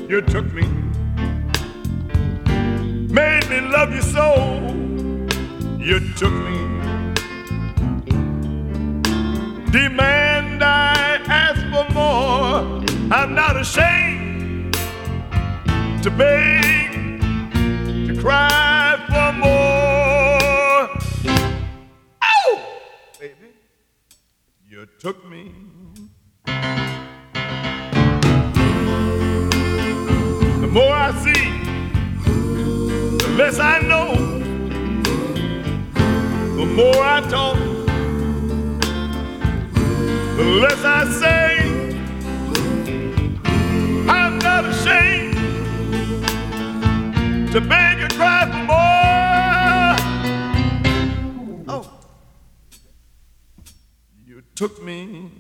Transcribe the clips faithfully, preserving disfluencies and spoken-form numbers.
You took me, made me love you so. You took me, demand I ask for more. I'm not ashamed to beg, to cry for more. Oh, baby, you took me. The more I see, the less I know. The more I talk, the less I say. I'm not ashamed to beg and cry for more. Oh, you took me.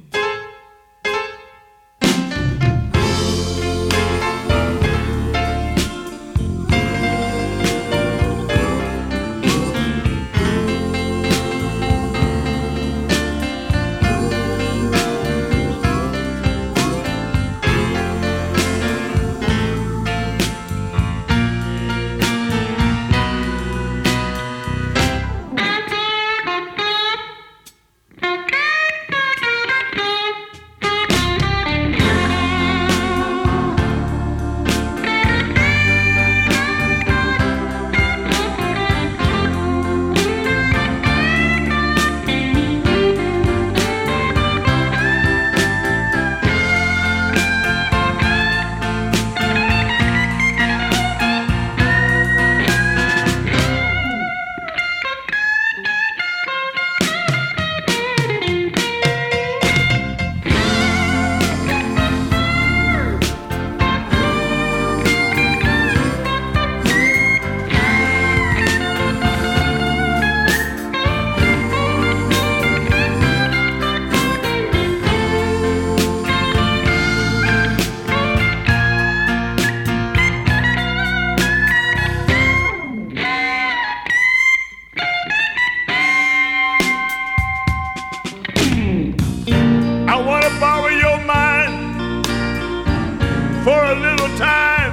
For a little time,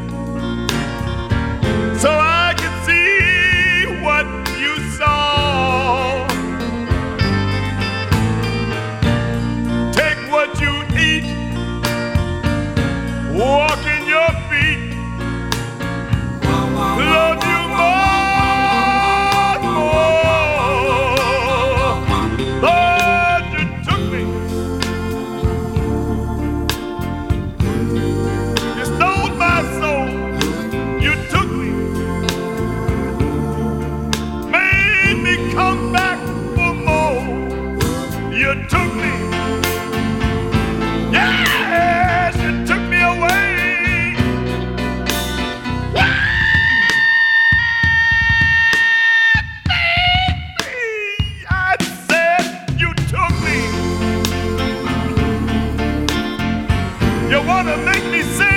so I can see what you saw. Take what you eat, walk in your feet, love you more, more. Lord, you took me. You took me, yes, you took me away. Wow, baby, I said you took me. You wanna make me sing?